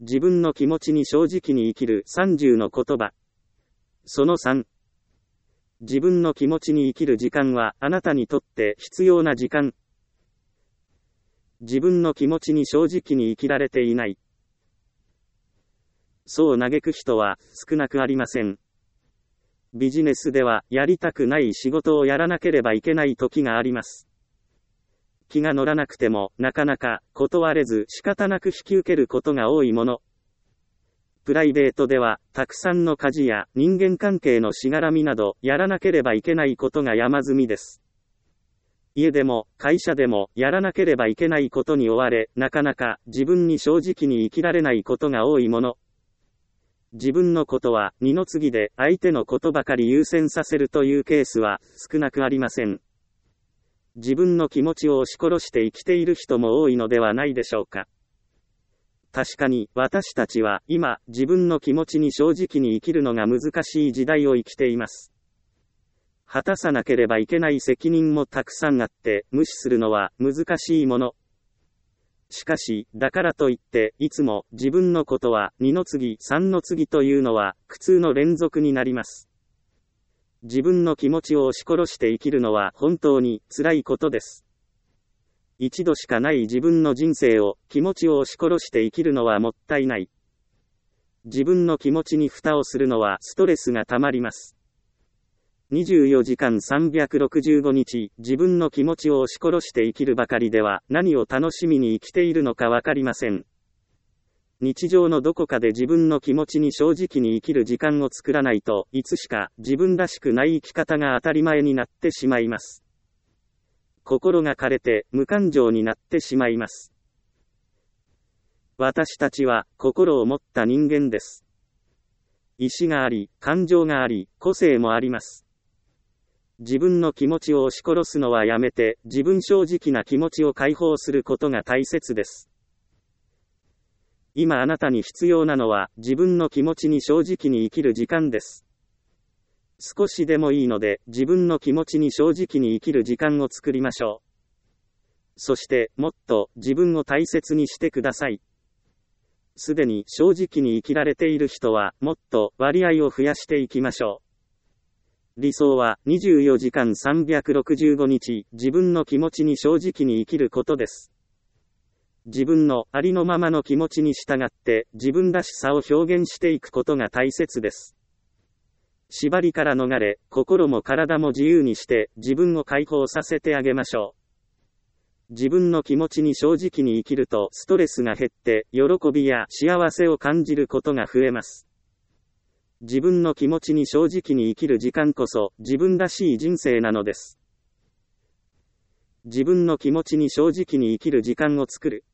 自分の気持ちに正直に生きる30の言葉。その3。自分の気持ちに生きる時間はあなたにとって必要な時間。自分の気持ちに正直に生きられていない。そう嘆く人は少なくありません。ビジネスではやりたくない仕事をやらなければいけない時があります。気が乗らなくてもなかなか断れず仕方なく引き受けることが多いもの。プライベートではたくさんの家事や人間関係のしがらみなどやらなければいけないことが山積みです。家でも会社でもやらなければいけないことに追われ、なかなか自分に正直に生きられないことが多いもの。自分のことは二の次で相手のことばかり優先させるというケースは少なくありません。自分の気持ちを押し殺して生きている人も多いのではないでしょうか。確かに私たちは今自分の気持ちに正直に生きるのが難しい時代を生きています。果たさなければいけない責任もたくさんあって無視するのは難しいもの。しかし、だからといって、いつも自分のことは2の次、3の次というのは苦痛の連続になります。自分の気持ちを押し殺して生きるのは本当に辛いことです。一度しかない自分の人生を気持ちを押し殺して生きるのはもったいない。自分の気持ちに蓋をするのはストレスがたまります。24時間365日、自分の気持ちを押し殺して生きるばかりでは何を楽しみに生きているのかわかりません。日常のどこかで自分の気持ちに正直に生きる時間を作らないといつしか自分らしくない生き方が当たり前になってしまいます。心が枯れて無感情になってしまいます。私たちは心を持った人間です。意志があり、感情があり、個性もあります。自分の気持ちを押し殺すのはやめて、自分正直な気持ちを解放することが大切です。今あなたに必要なのは、自分の気持ちに正直に生きる時間です。少しでもいいので、自分の気持ちに正直に生きる時間を作りましょう。そして、もっと自分を大切にしてください。すでに正直に生きられている人は、もっと割合を増やしていきましょう。理想は24時間365日、自分の気持ちに正直に生きることです。自分のありのままの気持ちに従って、自分らしさを表現していくことが大切です。縛りから逃れ、心も体も自由にして、自分を解放させてあげましょう。自分の気持ちに正直に生きると、ストレスが減って、喜びや幸せを感じることが増えます。自分の気持ちに正直に生きる時間こそ、自分らしい人生なのです。自分の気持ちに正直に生きる時間を作る。